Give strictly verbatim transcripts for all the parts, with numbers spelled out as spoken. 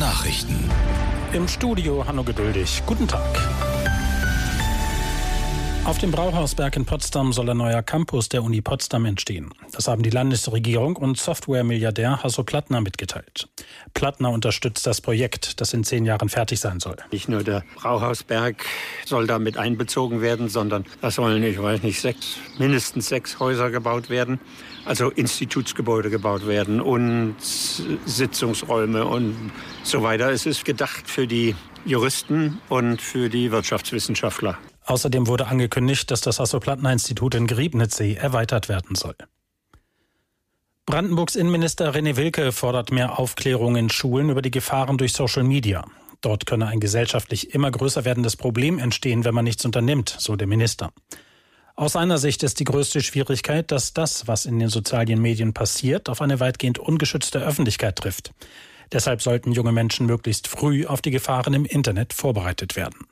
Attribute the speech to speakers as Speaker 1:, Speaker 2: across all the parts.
Speaker 1: Nachrichten.
Speaker 2: Im Studio Hanno Geduldig. Guten Tag. Auf dem Brauhausberg in Potsdam soll ein neuer Campus der Uni Potsdam entstehen. Das haben die Landesregierung und Software-Milliardär Hasso Plattner mitgeteilt. Plattner unterstützt das Projekt, das in zehn Jahren fertig sein soll.
Speaker 3: Nicht nur der Brauhausberg soll da mit einbezogen werden, sondern da sollen, ich weiß nicht, sechs, mindestens sechs Häuser gebaut werden. Also Institutsgebäude gebaut werden und Sitzungsräume und so weiter. Es ist gedacht für die Juristen und für die Wirtschaftswissenschaftler.
Speaker 2: Außerdem wurde angekündigt, dass das Hasso-Plattner-Institut in Griebnitzsee erweitert werden soll. Brandenburgs Innenminister René Wilke fordert mehr Aufklärung in Schulen über die Gefahren durch Social Media. Dort könne ein gesellschaftlich immer größer werdendes Problem entstehen, wenn man nichts unternimmt, so der Minister. Aus seiner Sicht ist die größte Schwierigkeit, dass das, was in den sozialen Medien passiert, auf eine weitgehend ungeschützte Öffentlichkeit trifft. Deshalb sollten junge Menschen möglichst früh auf die Gefahren im Internet vorbereitet werden.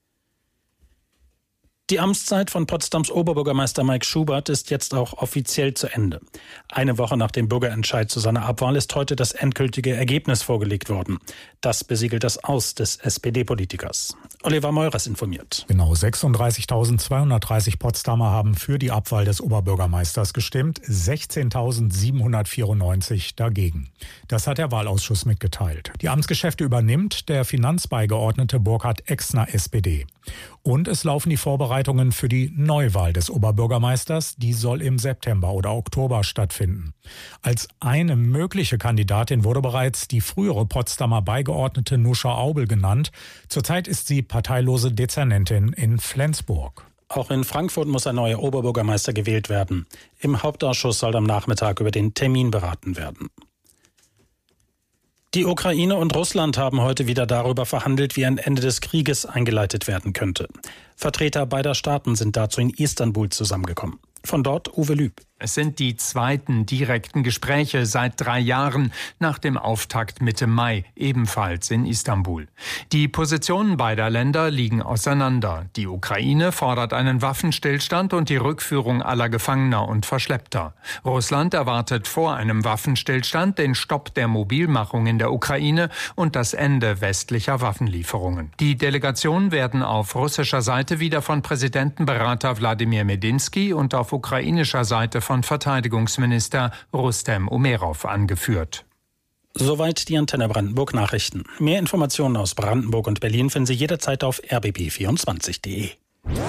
Speaker 2: Die Amtszeit von Potsdams Oberbürgermeister Mike Schubert ist jetzt auch offiziell zu Ende. Eine Woche nach dem Bürgerentscheid zu seiner Abwahl ist heute das endgültige Ergebnis vorgelegt worden. Das besiegelt das Aus des S P D-Politikers. Oliver Meurers informiert.
Speaker 4: Genau sechsunddreißigtausendzweihundertdreißig Potsdamer haben für die Abwahl des Oberbürgermeisters gestimmt, sechzehntausendsiebenhundertvierundneunzig dagegen. Das hat der Wahlausschuss mitgeteilt. Die Amtsgeschäfte übernimmt der Finanzbeigeordnete Burkhard Exner, S P D. Und es laufen die Vorbereitungen für die Neuwahl des Oberbürgermeisters. Die soll im September oder Oktober stattfinden. Als eine mögliche Kandidatin wurde bereits die frühere Potsdamer Beigeordnete Nuscha Aubel genannt. Zurzeit ist sie parteilose Dezernentin in Flensburg.
Speaker 2: Auch in Frankfurt muss ein neuer Oberbürgermeister gewählt werden. Im Hauptausschuss soll am Nachmittag über den Termin beraten werden. Die Ukraine und Russland haben heute wieder darüber verhandelt, wie ein Ende des Krieges eingeleitet werden könnte. Vertreter beider Staaten sind dazu in Istanbul zusammengekommen. Von dort Uwe Lüb.
Speaker 5: Es sind die zweiten direkten Gespräche seit drei Jahren nach dem Auftakt Mitte Mai, ebenfalls in Istanbul. Die Positionen beider Länder liegen auseinander. Die Ukraine fordert einen Waffenstillstand und die Rückführung aller Gefangener und Verschleppter. Russland erwartet vor einem Waffenstillstand den Stopp der Mobilmachung in der Ukraine und das Ende westlicher Waffenlieferungen. Die Delegationen werden auf russischer Seite wieder von Präsidentenberater Wladimir Medinsky und auf ukrainischer Seite von von Verteidigungsminister Rustem Umerov angeführt.
Speaker 2: Soweit die Antenne Brandenburg Nachrichten. Mehr Informationen aus Brandenburg und Berlin finden Sie jederzeit auf r b b vierundzwanzig punkt d e.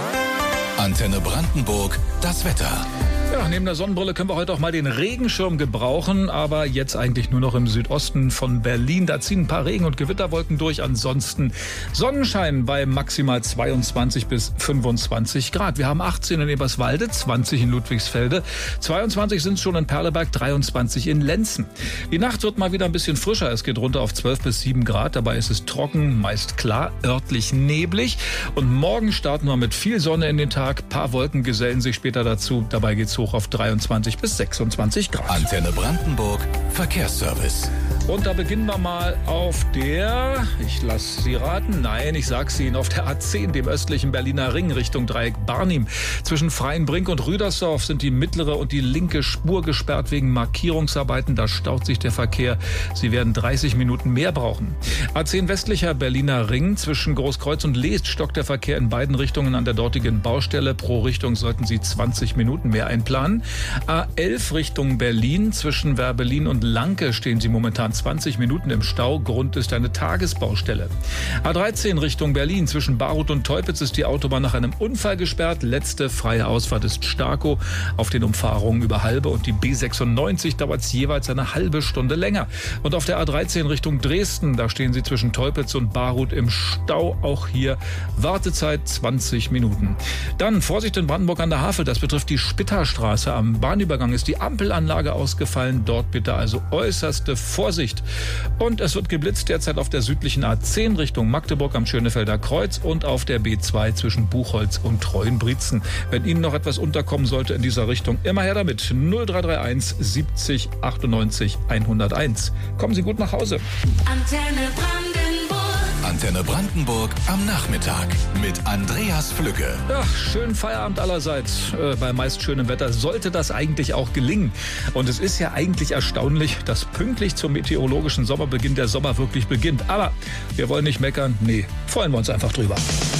Speaker 1: Antenne Brandenburg, das Wetter.
Speaker 6: Ja, neben der Sonnenbrille können wir heute auch mal den Regenschirm gebrauchen, aber jetzt eigentlich nur noch im Südosten von Berlin. Da ziehen ein paar Regen- und Gewitterwolken durch. Ansonsten Sonnenschein bei maximal zweiundzwanzig bis fünfundzwanzig Grad. Wir haben achtzehn in Eberswalde, zwanzig in Ludwigsfelde, zweiundzwanzig sind es schon in Perleberg, dreiundzwanzig in Lenzen. Die Nacht wird mal wieder ein bisschen frischer. Es geht runter auf zwölf bis sieben Grad. Dabei ist es trocken, meist klar, örtlich neblig. Und morgen starten wir mit viel Sonne in den Tag. Ein paar Wolken gesellen sich später dazu. Dabei geht's hoch auf dreiundzwanzig bis sechsundzwanzig Grad.
Speaker 1: Antenne Brandenburg, Verkehrsservice.
Speaker 6: Und da beginnen wir mal auf der, ich lasse Sie raten, nein, ich sag's Ihnen, auf der A zehn, dem östlichen Berliner Ring Richtung Dreieck Barnim. Zwischen Freienbrink und Rüdersdorf sind die mittlere und die linke Spur gesperrt wegen Markierungsarbeiten. Da staut sich der Verkehr. Sie werden dreißig Minuten mehr brauchen. A zehn westlicher Berliner Ring, zwischen Großkreuz und Leest stockt der Verkehr in beiden Richtungen an der dortigen Baustelle. Pro Richtung sollten Sie zwanzig Minuten mehr einplanen. A elf Richtung Berlin, zwischen Werbelin und Lanke stehen Sie momentan zwanzig Minuten im Stau. Grund ist eine Tagesbaustelle. A dreizehn Richtung Berlin, zwischen Baruth und Teupitz ist die Autobahn nach einem Unfall gesperrt. Letzte freie Ausfahrt ist Starkow. Auf den Umfahrungen über Halbe und die B sechsundneunzig dauert es jeweils eine halbe Stunde länger. Und auf der A dreizehn Richtung Dresden, da stehen Sie zwischen Teupitz und Baruth im Stau. Auch hier Wartezeit zwanzig Minuten. Dann Vorsicht in Brandenburg an der Havel, das betrifft die Spitterstraße. Am Bahnübergang ist die Ampelanlage ausgefallen. Dort bitte also äußerste Vorsicht. Und es wird geblitzt derzeit auf der südlichen A zehn Richtung Magdeburg am Schönefelder Kreuz und auf der B zwei zwischen Buchholz und Treuenbrietzen. Wenn Ihnen noch etwas unterkommen sollte in dieser Richtung, immer her damit. null drei drei eins siebzig achtundneunzig hunderteins. Kommen Sie gut nach Hause.
Speaker 1: Antenne Brandenburg. Antenne Brandenburg am Nachmittag mit Andreas Flücke.
Speaker 6: Ja, schönen Feierabend allerseits. Äh, bei meist schönem Wetter sollte das eigentlich auch gelingen. Und es ist ja eigentlich erstaunlich, dass pünktlich zum meteorologischen Sommerbeginn der Sommer wirklich beginnt. Aber wir wollen nicht meckern. Nee, freuen wir uns einfach drüber.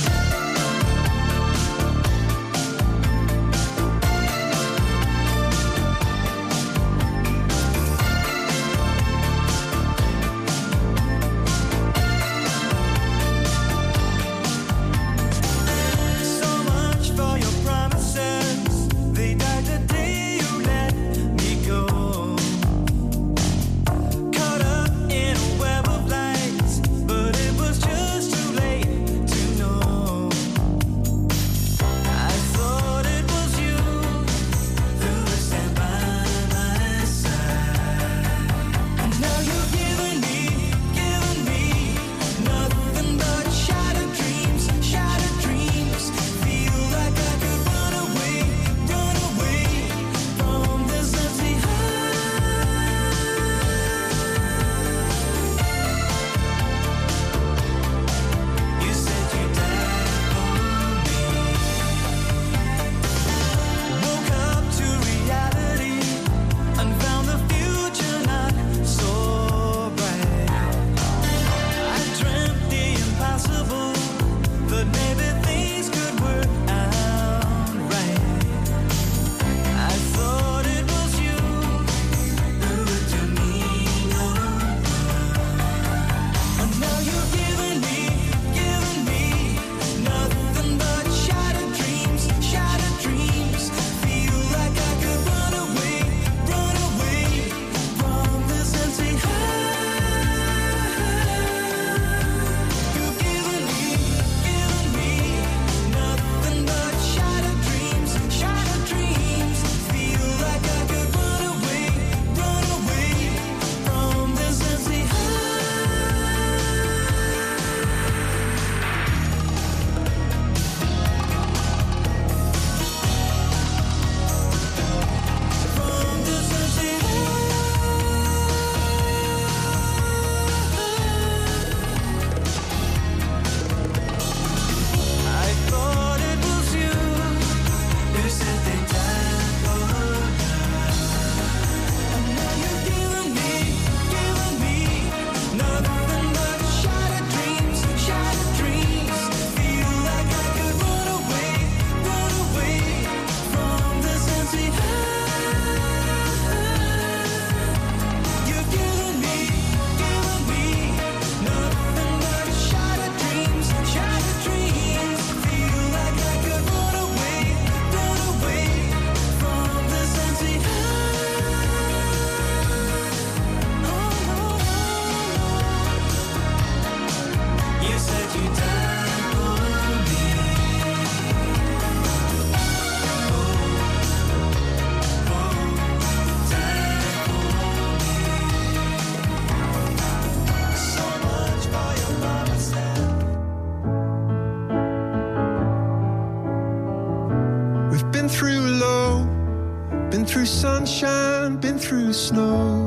Speaker 7: Sunshine, been through snow,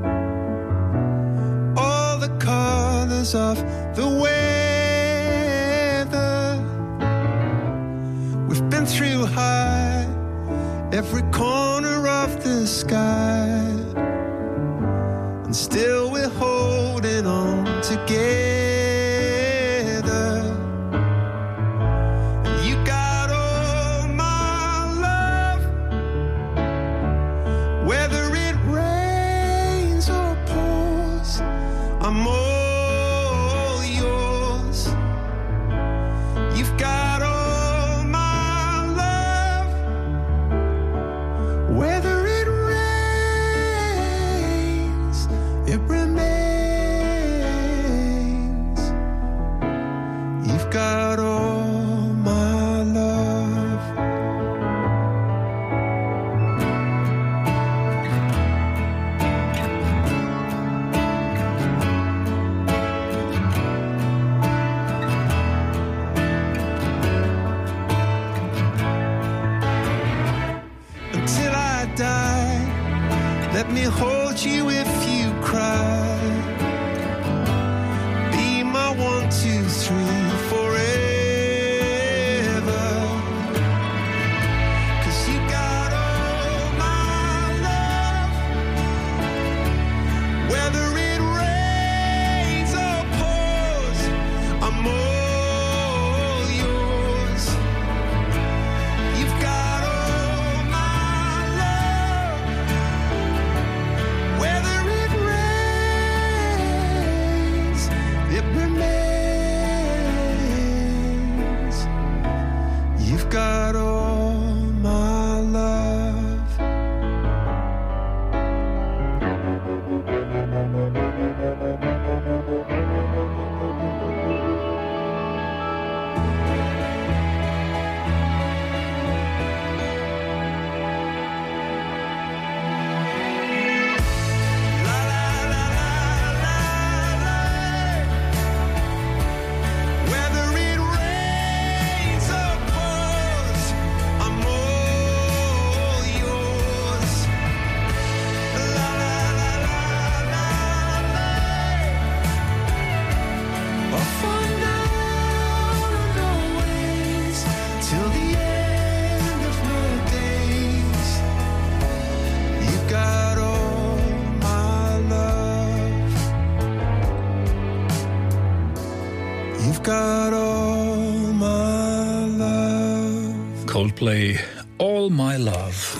Speaker 7: all the colors of the weather. We've been through high, every corner of the sky, and still we're holding on together. I'm all yours. You've got all my love. Whether it rains, it remains. it remains. You've got all my love.
Speaker 6: Coldplay, All My Love.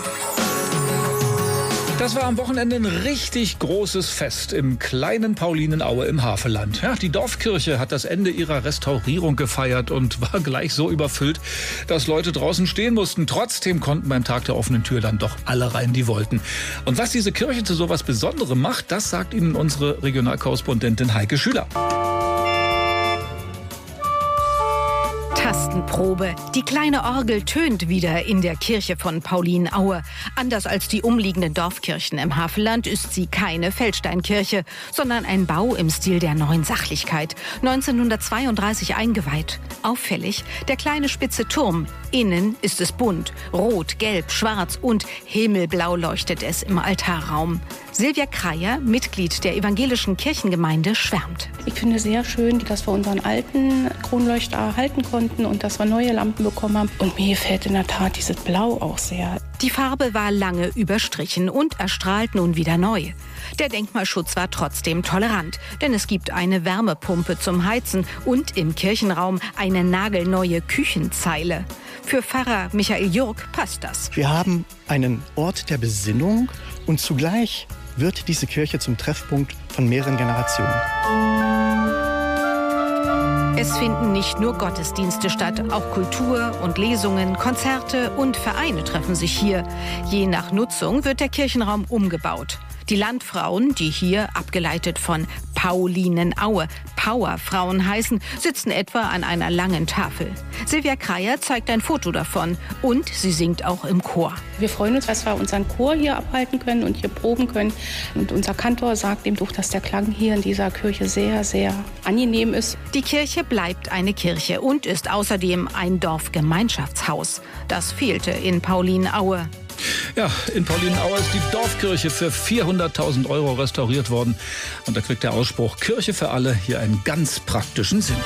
Speaker 6: Das war am Wochenende ein richtig großes Fest im kleinen Paulinenaue im Havelland. Ja, die Dorfkirche hat das Ende ihrer Restaurierung gefeiert und war gleich so überfüllt, dass Leute draußen stehen mussten. Trotzdem konnten beim Tag der offenen Tür dann doch alle rein, die wollten. Und was diese Kirche zu sowas Besonderem macht, das sagt Ihnen unsere Regionalkorrespondentin Heike Schüler.
Speaker 8: Tastenprobe. Die kleine Orgel tönt wieder in der Kirche von Paulinenaue. Anders als die umliegenden Dorfkirchen im Havelland ist sie keine Feldsteinkirche, sondern ein Bau im Stil der Neuen Sachlichkeit. neunzehnhundertzweiunddreißig eingeweiht. Auffällig, der kleine spitze Turm. Innen ist es bunt. Rot, gelb, schwarz und himmelblau leuchtet es im Altarraum. Silvia Kreier, Mitglied der evangelischen Kirchengemeinde, schwärmt.
Speaker 9: Ich finde sehr schön, dass wir unseren alten Kronleuchter erhalten konnten und dass wir neue Lampen bekommen haben. Und mir gefällt in der Tat dieses Blau auch sehr.
Speaker 8: Die Farbe war lange überstrichen und erstrahlt nun wieder neu. Der Denkmalschutz war trotzdem tolerant, denn es gibt eine Wärmepumpe zum Heizen und im Kirchenraum eine nagelneue Küchenzeile. Für Pfarrer Michael Jurk passt das.
Speaker 10: Wir haben einen Ort der Besinnung und zugleich wird diese Kirche zum Treffpunkt von mehreren Generationen.
Speaker 8: Es finden nicht nur Gottesdienste statt, auch Kultur und Lesungen, Konzerte und Vereine treffen sich hier. Je nach Nutzung wird der Kirchenraum umgebaut. Die Landfrauen, die hier, abgeleitet von Paulinenaue, Powerfrauen heißen, sitzen etwa an einer langen Tafel. Silvia Kreier zeigt ein Foto davon und sie singt auch im Chor.
Speaker 9: Wir freuen uns, dass wir unseren Chor hier abhalten können und hier proben können. Und unser Kantor sagt dem doch, dass der Klang hier in dieser Kirche sehr, sehr angenehm ist.
Speaker 8: Die Kirche bleibt eine Kirche und ist außerdem ein Dorfgemeinschaftshaus. Das fehlte in Paulinenaue.
Speaker 6: Ja, in Paulinenaue ist die Dorfkirche für vierhunderttausend Euro restauriert worden. Und da kriegt der Ausspruch Kirche für alle hier einen ganz praktischen Sinn.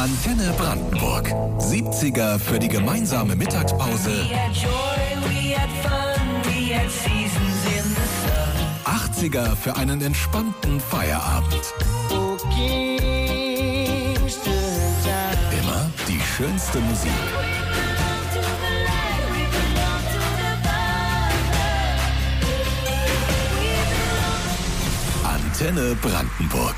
Speaker 1: Antenne Brandenburg. siebziger für die gemeinsame Mittagspause. achtziger für einen entspannten Feierabend. Immer die schönste Musik. Antenne Brandenburg.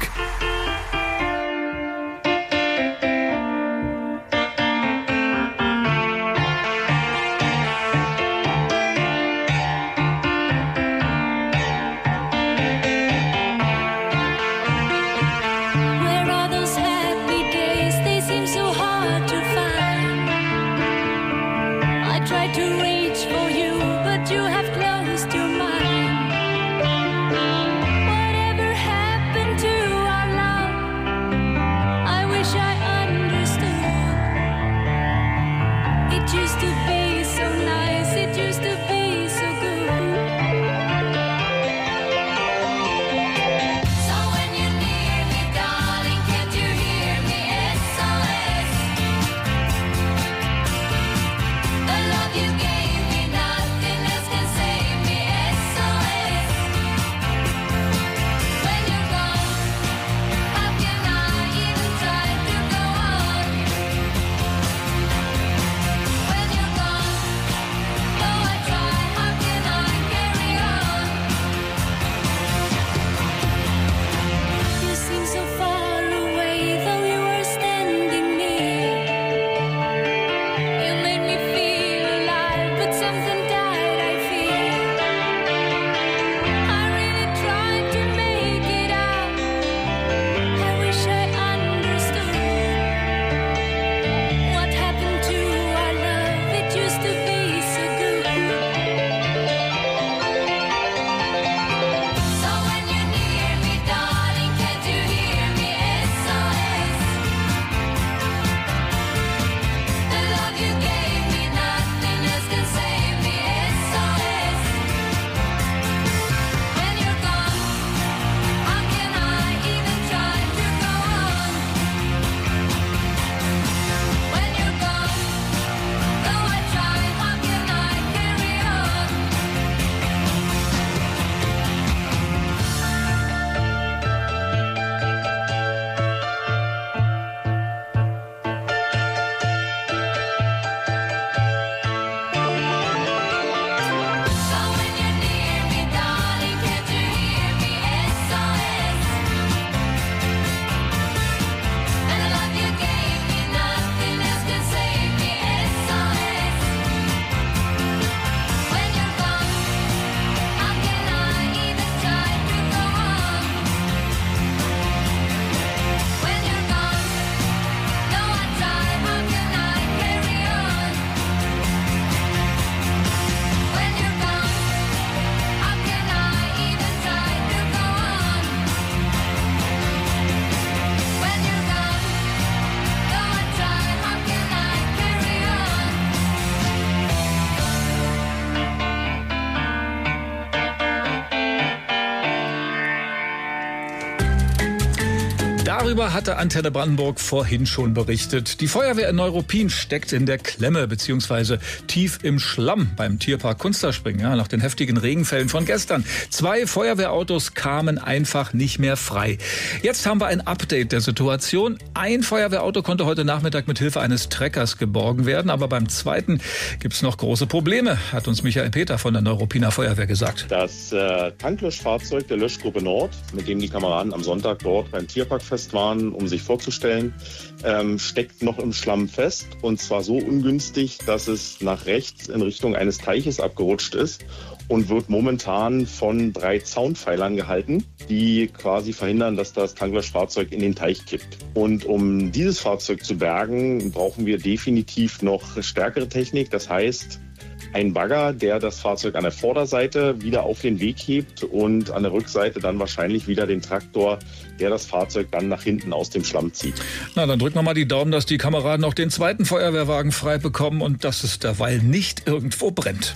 Speaker 6: Darüber hatte Antenne Brandenburg vorhin schon berichtet. Die Feuerwehr in Neuruppin steckt in der Klemme bzw. tief im Schlamm beim Tierpark Kunsterspringen. Ja, nach den heftigen Regenfällen von gestern. Zwei Feuerwehrautos kamen einfach nicht mehr frei. Jetzt haben wir ein Update der Situation. Ein Feuerwehrauto konnte heute Nachmittag mit Hilfe eines Treckers geborgen werden. Aber beim zweiten gibt es noch große Probleme, hat uns Michael Peter von der Neuruppiner Feuerwehr gesagt.
Speaker 11: Das äh, Tanklöschfahrzeug der Löschgruppe Nord, mit dem die Kameraden am Sonntag dort beim Tierparkfest waren, um sich vorzustellen, ähm, steckt noch im Schlamm fest. Und zwar so ungünstig, dass es nach rechts in Richtung eines Teiches abgerutscht ist und wird momentan von drei Zaunpfeilern gehalten, die quasi verhindern, dass das Tanklöschfahrzeug in den Teich kippt. Und um dieses Fahrzeug zu bergen, brauchen wir definitiv noch stärkere Technik. Das heißt, ein Bagger, der das Fahrzeug an der Vorderseite wieder auf den Weg hebt und an der Rückseite dann wahrscheinlich wieder den Traktor, der das Fahrzeug dann nach hinten aus dem Schlamm zieht.
Speaker 6: Na, dann drücken wir mal die Daumen, dass die Kameraden auch den zweiten Feuerwehrwagen frei bekommen und dass es derweil nicht irgendwo brennt.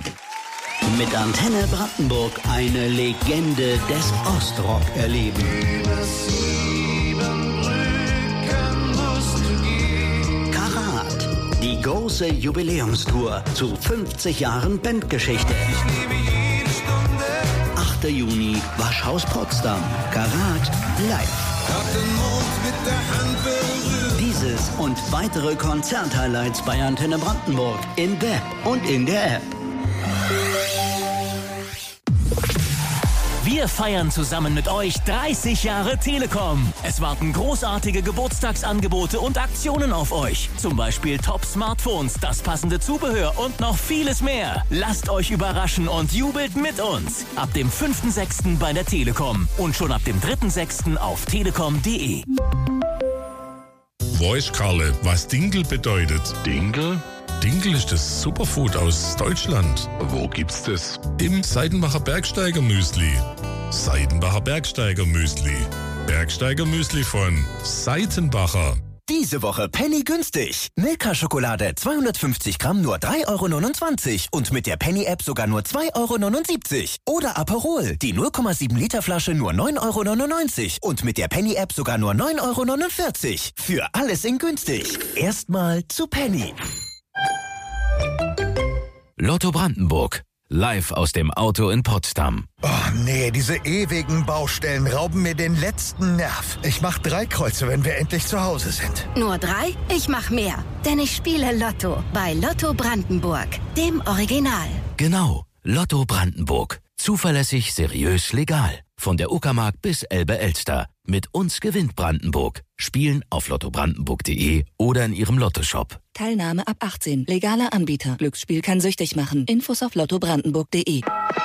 Speaker 12: Mit Antenne Brandenburg eine Legende des Ostrock erleben.
Speaker 7: Über sieben Brücken musst du gehen.
Speaker 12: große Jubiläumstour zu fünfzig Jahren Bandgeschichte.
Speaker 7: Ich liebe jede Stunde.
Speaker 12: achter Juni, Waschhaus Potsdam. Karat live.
Speaker 7: Hab den Mond mit der Hand berührt.
Speaker 12: Dieses und weitere Konzert-Highlights bei Antenne Brandenburg im Web und in der App.
Speaker 13: Wir feiern zusammen mit euch dreißig Jahre Telekom. Es warten großartige Geburtstagsangebote und Aktionen auf euch. Zum Beispiel Top-Smartphones, das passende Zubehör und noch vieles mehr. Lasst euch überraschen und jubelt mit uns. Ab dem fünften sechsten bei der Telekom und schon ab dem dritten sechsten auf telekom punkt de.
Speaker 14: Weiß Karle, was Dinkel bedeutet? Dinkel? Dinkel ist das Superfood aus Deutschland. Wo gibt's das? Im Seidenbacher Bergsteiger Müsli. Seidenbacher Bergsteiger Müsli. Bergsteiger Müsli von Seitenbacher.
Speaker 15: Diese Woche Penny günstig. Milka-Schokolade zweihundertfünfzig Gramm nur drei Euro neunundzwanzig und mit der Penny-App sogar nur zwei Euro neunundsiebzig. Oder Aperol, die null Komma sieben Liter Flasche nur neun Euro neunundneunzig und mit der Penny-App sogar nur neun Euro neunundvierzig. Für alles in günstig. Erstmal zu Penny.
Speaker 16: Lotto Brandenburg. Live aus dem Auto in Potsdam.
Speaker 17: Oh nee, diese ewigen Baustellen rauben mir den letzten Nerv. Ich mach drei Kreuze, wenn wir endlich zu Hause sind.
Speaker 18: Nur drei? Ich mach mehr. Denn ich spiele Lotto bei Lotto Brandenburg, dem Original.
Speaker 16: Genau, Lotto Brandenburg. Zuverlässig, seriös, legal. Von der Uckermark bis Elbe-Elster. Mit uns gewinnt Brandenburg. Spielen auf lotto brandenburg punkt de oder in ihrem Lottoshop.
Speaker 19: Teilnahme ab achtzehn. Legaler Anbieter. Glücksspiel kann süchtig machen. Infos auf lotto brandenburg punkt de.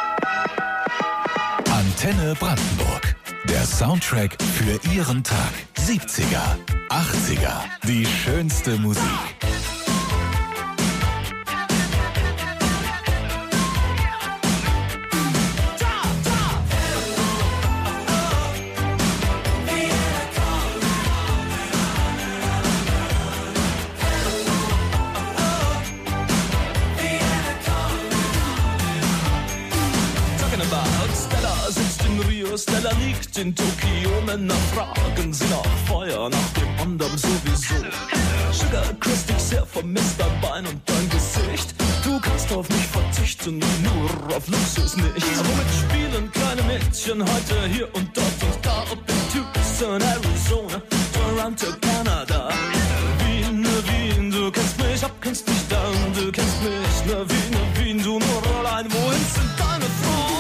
Speaker 1: Antenne Brandenburg. Der Soundtrack für Ihren Tag. siebziger, achtziger. Die schönste Musik.
Speaker 20: Stella liegt in Tokio, Männer fragen sie nach Feuer, nach dem anderen sowieso. Sugar Chris, dich sehr vermisst, dein Bein und dein Gesicht. Du kannst auf mich verzichten, nur auf Luxus nicht. Womit spielen kleine Mädchen heute hier und dort und da? Ob in Tucson, Arizona, Toronto, Kanada. Wien, ne Wien, du kennst mich, ab kennst dich dann, du kennst mich, ne Wien, ne Wien, du nur allein, wohin sind deine Frauen?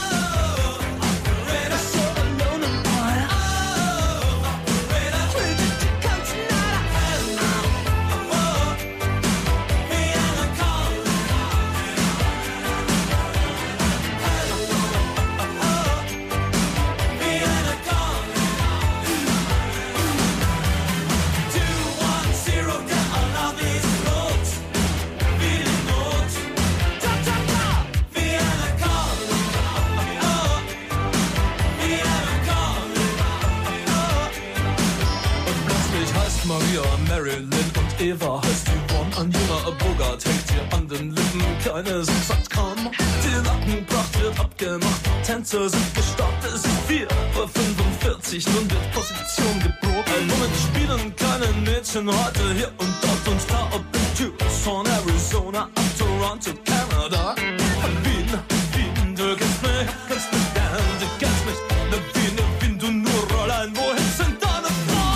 Speaker 20: Maria, Marilyn und Eva heißt Yvonne. Angela Bogart hängt ihr an den Lippen. Keine sind satt kaum. Die Nackenpracht wird abgemacht. Tänzer sind gestartet. Es ist vier Uhr fünfundvierzig. Nun wird Position geprobt. Womit spielen kleine Mädchen heute hier und dort und da? Ob in Tucson, Arizona, ab Toronto, Kanada. Wien, Wien, du kennst mich, kennst mich gern, du kennst mich. Ne Wien, ne Wien, du nur allein. Wohin sind deine Frauen?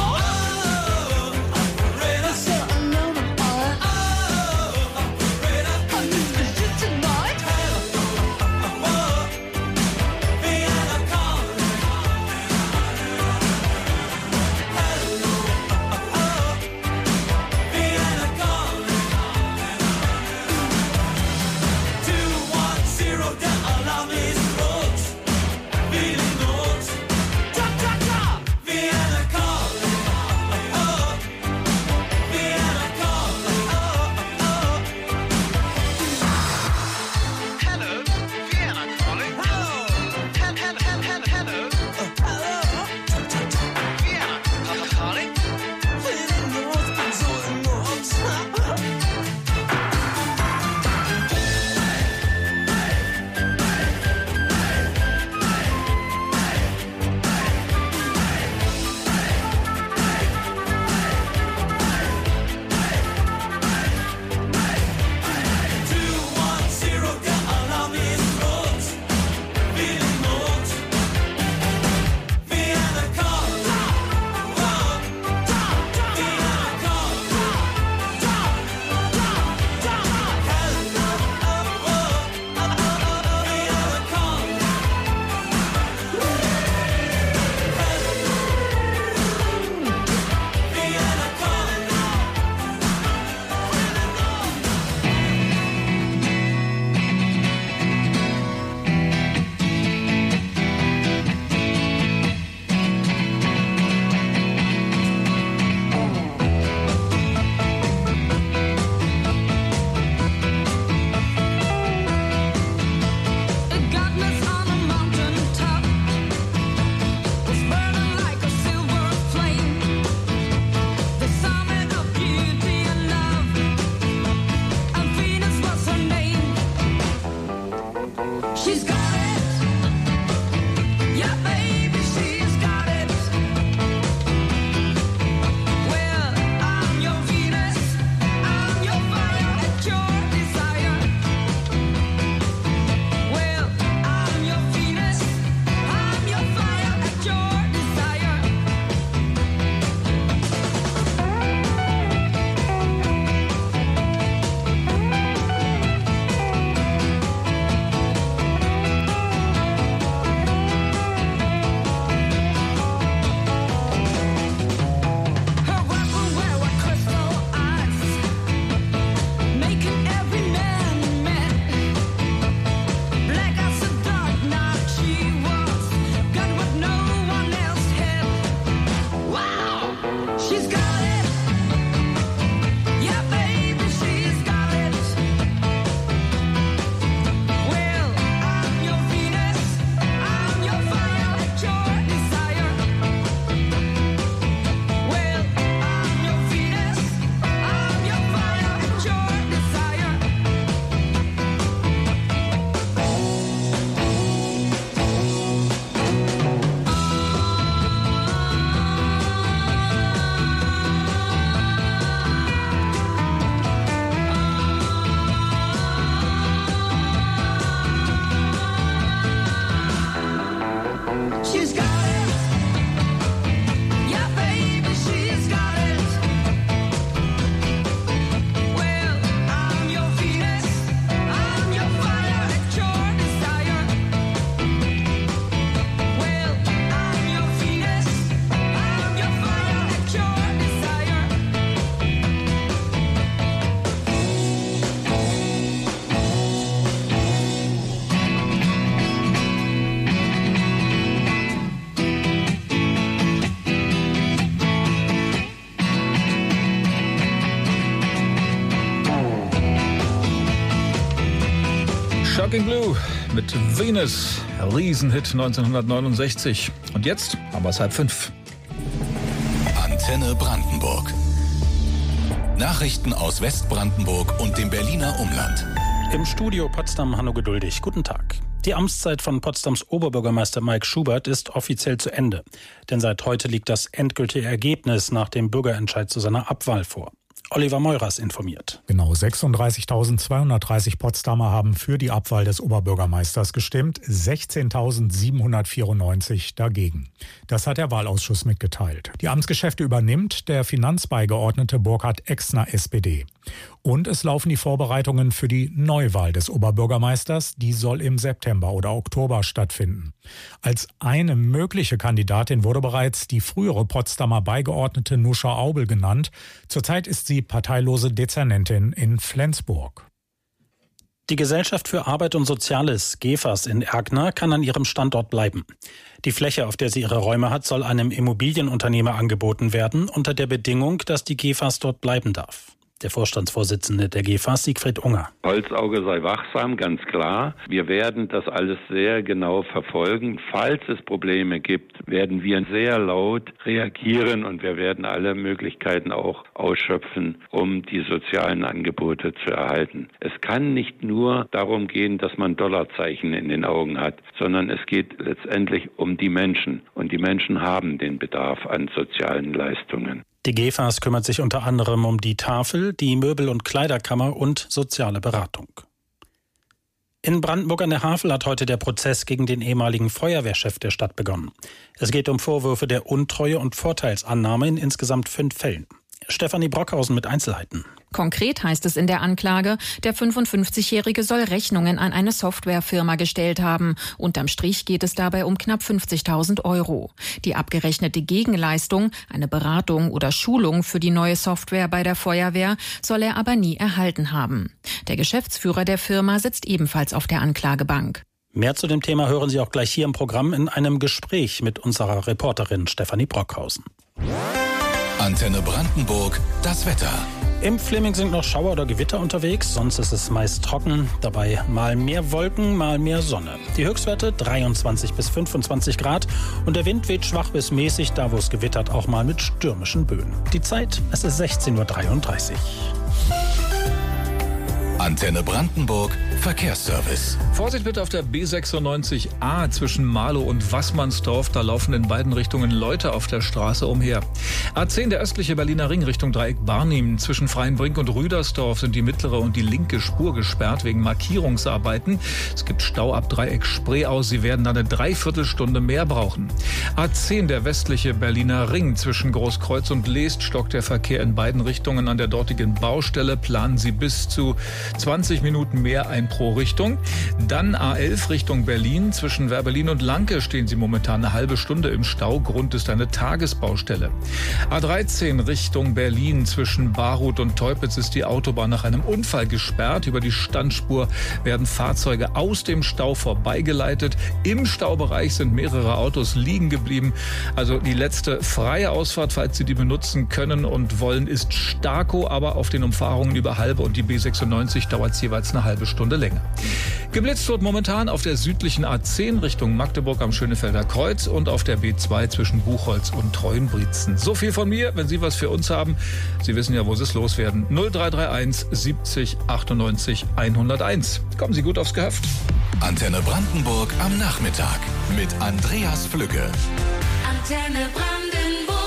Speaker 6: Shocking Blue mit Venus, Riesenhit neunzehnhundertneunundsechzig. Und jetzt haben wir es halb fünf.
Speaker 1: Antenne Brandenburg. Nachrichten aus Westbrandenburg und dem Berliner Umland.
Speaker 2: Im Studio Potsdam Hanno Geduldig. Guten Tag. Die Amtszeit von Potsdams Oberbürgermeister Mike Schubert ist offiziell zu Ende. Denn seit heute liegt das endgültige Ergebnis nach dem Bürgerentscheid zu seiner Abwahl vor. Oliver Meurers informiert.
Speaker 4: Genau sechsunddreißigtausendzweihundertdreißig Potsdamer haben für die Abwahl des Oberbürgermeisters gestimmt, sechzehntausendsiebenhundertvierundneunzig dagegen. Das hat der Wahlausschuss mitgeteilt. Die Amtsgeschäfte übernimmt der Finanzbeigeordnete Burkhard Exner, S P D. Und es laufen die Vorbereitungen für die Neuwahl des Oberbürgermeisters. Die soll im September oder Oktober stattfinden. Als eine mögliche Kandidatin wurde bereits die frühere Potsdamer Beigeordnete Nuscha Aubel genannt. Zurzeit ist sie parteilose Dezernentin in Flensburg.
Speaker 2: Die Gesellschaft für Arbeit und Soziales, GEFAS in Erkner, kann an ihrem Standort bleiben. Die Fläche, auf der sie ihre Räume hat, soll einem Immobilienunternehmer angeboten werden, unter der Bedingung, dass die GEFAS dort bleiben darf. Der Vorstandsvorsitzende der GEFAS, Siegfried Unger.
Speaker 21: Holzauge sei wachsam, ganz klar. Wir werden das alles sehr genau verfolgen. Falls es Probleme gibt, werden wir sehr laut reagieren und wir werden alle Möglichkeiten auch ausschöpfen, um die sozialen Angebote zu erhalten. Es kann nicht nur darum gehen, dass man Dollarzeichen in den Augen hat, sondern es geht letztendlich um die Menschen. Und die Menschen haben den Bedarf an sozialen Leistungen.
Speaker 2: Die GEFAS kümmert sich unter anderem um die Tafel, die Möbel- und Kleiderkammer und soziale Beratung. In Brandenburg an der Havel hat heute der Prozess gegen den ehemaligen Feuerwehrchef der Stadt begonnen. Es geht um Vorwürfe der Untreue und Vorteilsannahme in insgesamt fünf Fällen. Stefanie Brockhausen mit Einzelheiten.
Speaker 22: Konkret heißt es in der Anklage, der fünfundfünfzigjährige soll Rechnungen an eine Softwarefirma gestellt haben. Unterm Strich geht es dabei um knapp fünfzigtausend Euro. Die abgerechnete Gegenleistung, eine Beratung oder Schulung für die neue Software bei der Feuerwehr, soll er aber nie erhalten haben. Der Geschäftsführer der Firma sitzt ebenfalls auf der Anklagebank.
Speaker 2: Mehr zu dem Thema hören Sie auch gleich hier im Programm in einem Gespräch mit unserer Reporterin Stefanie Brockhausen.
Speaker 1: Antenne Brandenburg, das Wetter.
Speaker 2: Im Fleming sind noch Schauer oder Gewitter unterwegs, sonst ist es meist trocken. Dabei mal mehr Wolken, mal mehr Sonne. Die Höchstwerte dreiundzwanzig bis fünfundzwanzig Grad und der Wind weht schwach bis mäßig, da wo es gewittert, auch mal mit stürmischen Böen. Die Zeit, es ist sechzehn Uhr dreiunddreißig.
Speaker 1: Antenne Brandenburg, Verkehrsservice.
Speaker 6: Vorsicht bitte auf der B sechsundneunzig A zwischen Marlow und Wassmannsdorf. Da laufen in beiden Richtungen Leute auf der Straße umher. A zehn, der östliche Berliner Ring Richtung Dreieck Barnim. Zwischen Freienbrink und Rüdersdorf sind die mittlere und die linke Spur gesperrt wegen Markierungsarbeiten. Es gibt Stau ab Dreieck Spreeau. Sie werden dann eine Dreiviertelstunde mehr brauchen. A zehn, der westliche Berliner Ring. Zwischen Großkreuz und Leest stockt der Verkehr in beiden Richtungen an der dortigen Baustelle. Planen Sie bis zu zwanzig Minuten mehr ein pro Richtung. Dann A elf Richtung Berlin. Zwischen Werbelin und Lanke stehen Sie momentan eine halbe Stunde im Stau. Grund ist eine Tagesbaustelle. A dreizehn Richtung Berlin. Zwischen Barut und Teupitz ist die Autobahn nach einem Unfall gesperrt. Über die Standspur werden Fahrzeuge aus dem Stau vorbeigeleitet. Im Staubereich sind mehrere Autos liegen geblieben. Also die letzte freie Ausfahrt, falls Sie die benutzen können und wollen, ist Starkow, aber auf den Umfahrungen über Halbe und die B sechsundneunzig dauert es jeweils eine halbe Stunde länger. Geblitzt wird momentan auf der südlichen A zehn Richtung Magdeburg am Schönefelder Kreuz und auf der B zwei zwischen Buchholz und Treuenbrietzen. So viel von mir, wenn Sie was für uns haben. Sie wissen ja, wo Sie es loswerden. null drei drei eins siebzig achtundneunzig hunderteins. Kommen Sie gut aufs Gehöft.
Speaker 1: Antenne Brandenburg am Nachmittag mit Andreas Flügge.
Speaker 23: Antenne Brandenburg.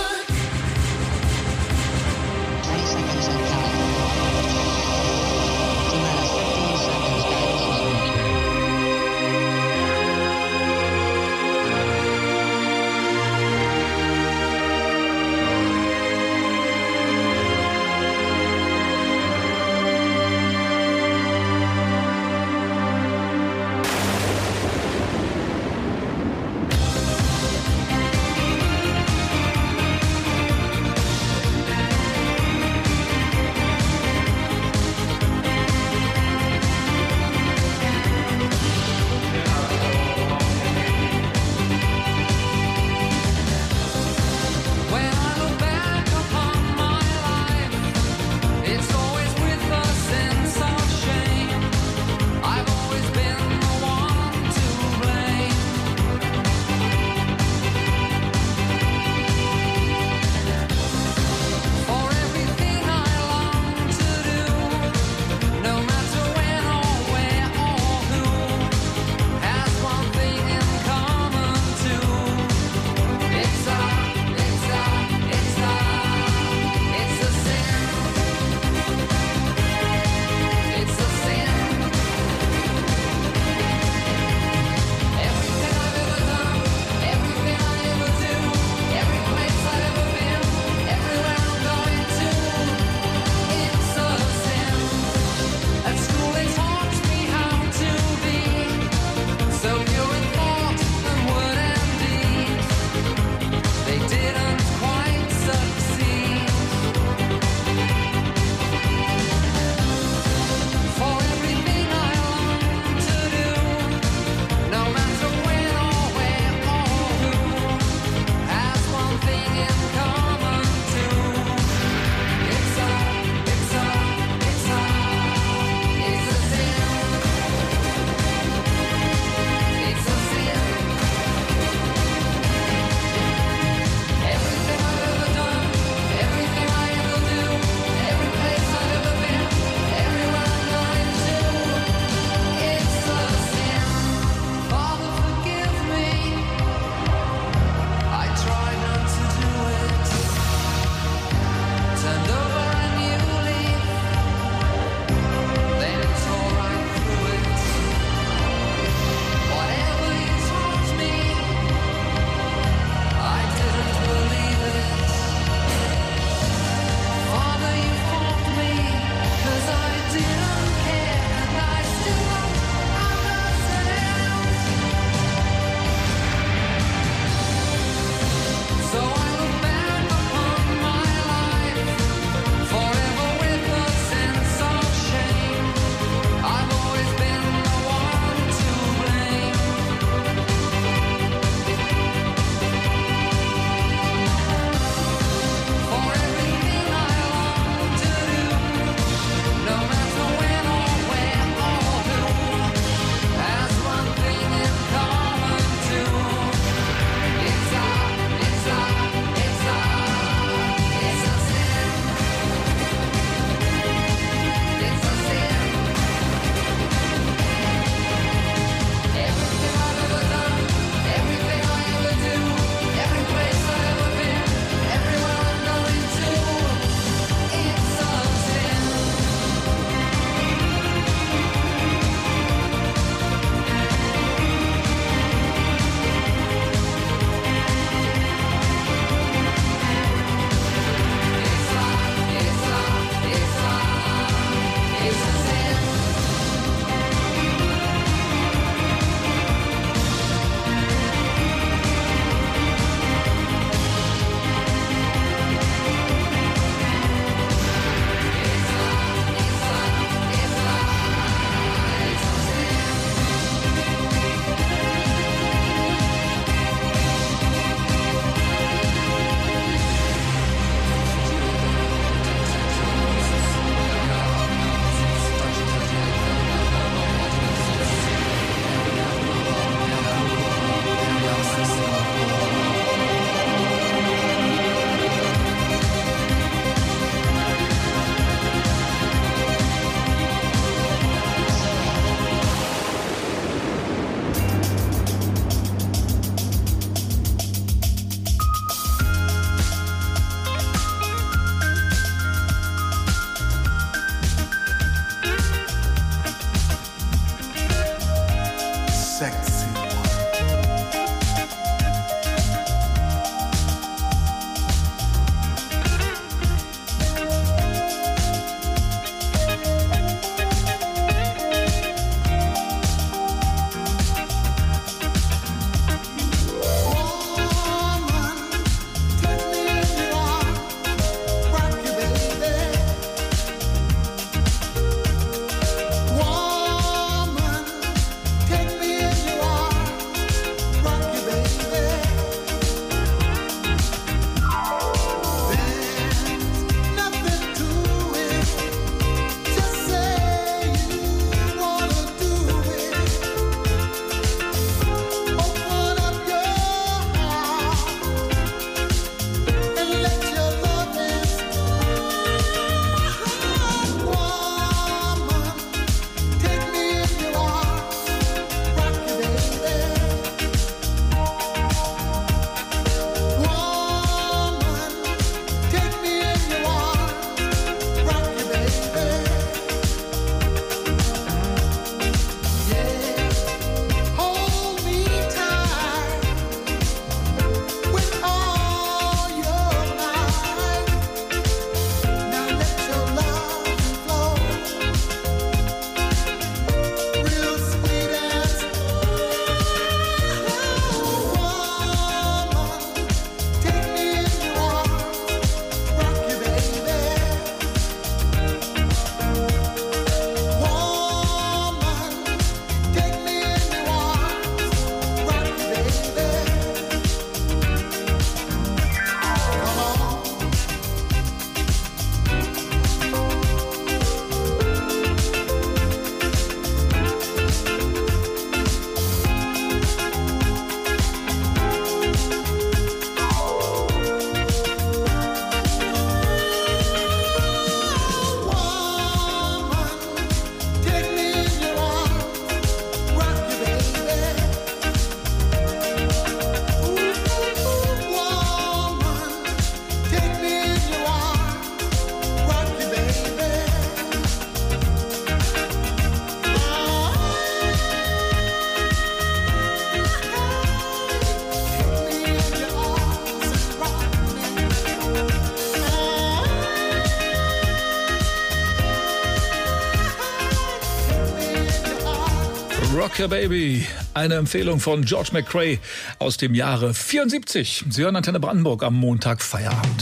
Speaker 6: Rock Your Baby. Eine Empfehlung von George McCrae aus dem Jahre vierundsiebzig. Sie hören Antenne Brandenburg am Montag Feierabend.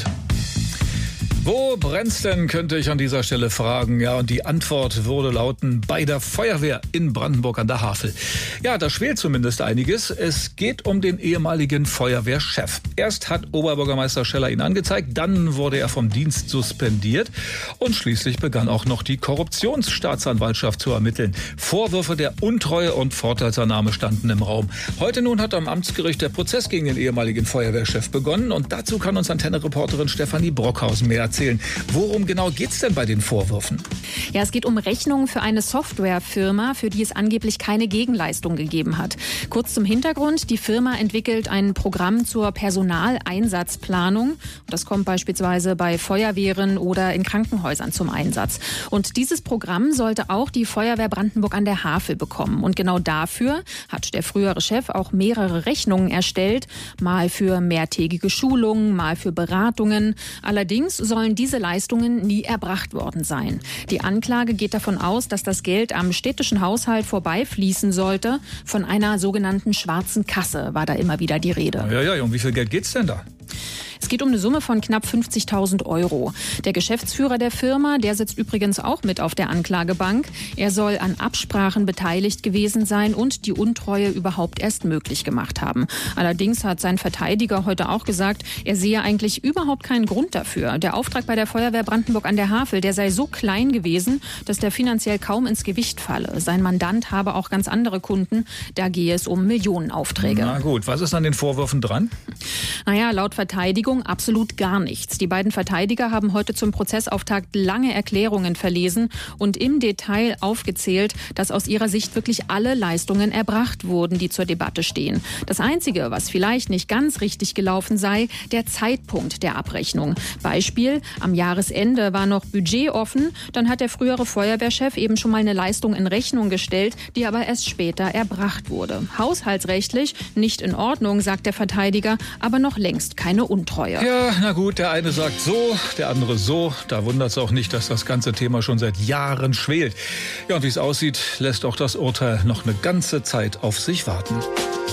Speaker 6: Wo brennt's denn, könnte ich an dieser Stelle fragen. Ja, und die Antwort würde lauten, bei der Feuerwehr in Brandenburg an der Havel. Ja, da schwelt zumindest einiges. Es geht um den ehemaligen Feuerwehrchef. Erst hat Oberbürgermeister Scheller ihn angezeigt, dann wurde er vom Dienst suspendiert und schließlich begann auch noch die Korruptionsstaatsanwaltschaft zu ermitteln. Vorwürfe der Untreue und Vorteilsannahme standen im Raum. Heute nun hat am Amtsgericht der Prozess gegen den ehemaligen Feuerwehrchef begonnen und dazu kann uns Antenne-Reporterin Stefanie Brockhausen mehr erzählen. Worum genau geht's denn bei den Vorwürfen?
Speaker 22: Ja, es geht um Rechnungen für eine Softwarefirma, für die es angeblich keine Gegenleistung gegeben hat. Kurz zum Hintergrund: Die Firma entwickelt ein Programm zur Personaleinsatzplanung. Das kommt beispielsweise bei Feuerwehren oder in Krankenhäusern zum Einsatz. Und dieses Programm sollte auch die Feuerwehr Brandenburg an der Havel bekommen. Und genau dafür hat der frühere Chef auch mehrere Rechnungen erstellt. Mal für mehrtägige Schulungen, mal für Beratungen. Allerdings sollen diese Leistungen nie erbracht worden sein. Die Anklage geht davon aus, dass das Geld am städtischen Haushalt vorbeifließen sollte. Von einer sogenannten schwarzen Kasse war da immer wieder die Rede.
Speaker 6: Ja, ja, um wie viel Geld geht's denn da?
Speaker 22: Es geht um eine Summe von knapp fünfzigtausend Euro. Der Geschäftsführer der Firma, der sitzt übrigens auch mit auf der Anklagebank. Er soll an Absprachen beteiligt gewesen sein und die Untreue überhaupt erst möglich gemacht haben. Allerdings hat sein Verteidiger heute auch gesagt, er sehe eigentlich überhaupt keinen Grund dafür. Der Auftrag bei der Feuerwehr Brandenburg an der Havel, der sei so klein gewesen, dass der finanziell kaum ins Gewicht falle. Sein Mandant habe auch ganz andere Kunden. Da gehe es um Millionenaufträge.
Speaker 6: Na gut, was ist an den Vorwürfen dran?
Speaker 22: Naja, laut Verteidigung absolut gar nichts. Die beiden Verteidiger haben heute zum Prozessauftakt lange Erklärungen verlesen und im Detail aufgezählt, dass aus ihrer Sicht wirklich alle Leistungen erbracht wurden, die zur Debatte stehen. Das Einzige, was vielleicht nicht ganz richtig gelaufen sei, der Zeitpunkt der Abrechnung. Beispiel: Am Jahresende war noch Budget offen, dann hat der frühere Feuerwehrchef eben schon mal eine Leistung in Rechnung gestellt, die aber erst später erbracht wurde. Haushaltsrechtlich nicht in Ordnung, sagt der Verteidiger, aber noch längst keine Untreue.
Speaker 6: Ja, na gut, der eine sagt so, der andere so. Da wundert es auch nicht, dass das ganze Thema schon seit Jahren schwelt. Ja, und wie es aussieht, lässt auch das Urteil noch eine ganze Zeit auf sich warten.
Speaker 23: I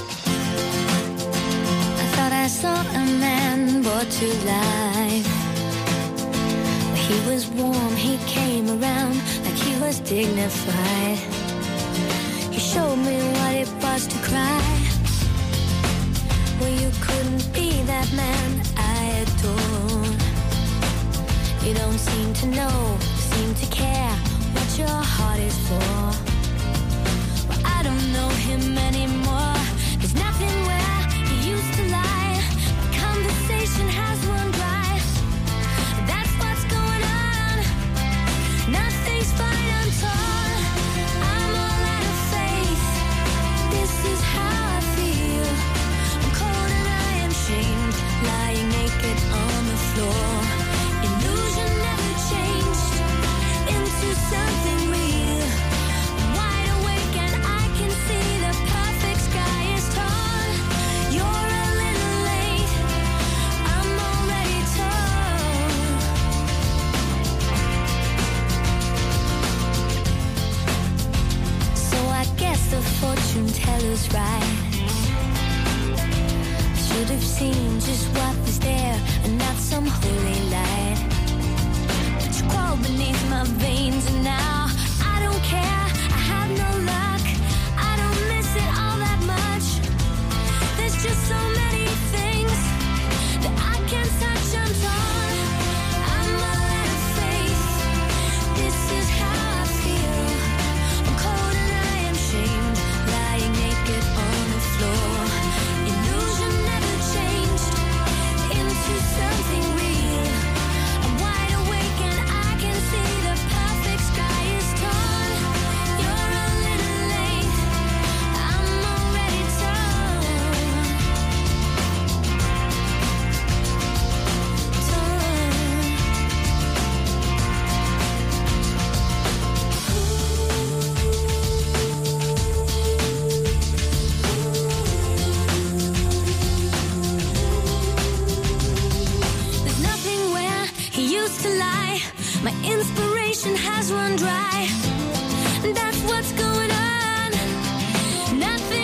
Speaker 23: thought I saw a man brought to life. He was warm, he came around like he was dignified. He showed me what it was to cry. Well, you couldn't be that man I adore. You don't seem to know, seem to care what your heart is for. Well, I don't know him anymore. There's nothing where he used to lie. The conversation has run dry. That's what's going on. Nothing's fine, I'm torn. I'm all out of faith. This is how I feel. Lying naked on the floor. Illusion never changed into something real. I'm wide awake and I can see the perfect sky is torn. You're a little late, I'm already torn. So I guess the fortune teller's right. Should have seen just what was there and not some holy light. But you crawl beneath my veins and now I don't care, I have no luck. I don't miss it all that much. There's just so many things that I can't touch, I'm torn. I'm all out of faith. This is how I feel. I'm cold and I am shamed, lying naked on the floor. Something real. I'm wide awake and I can see the perfect sky is torn. You're a little late, I'm already torn. To lie, my inspiration has run dry. That's what's going on.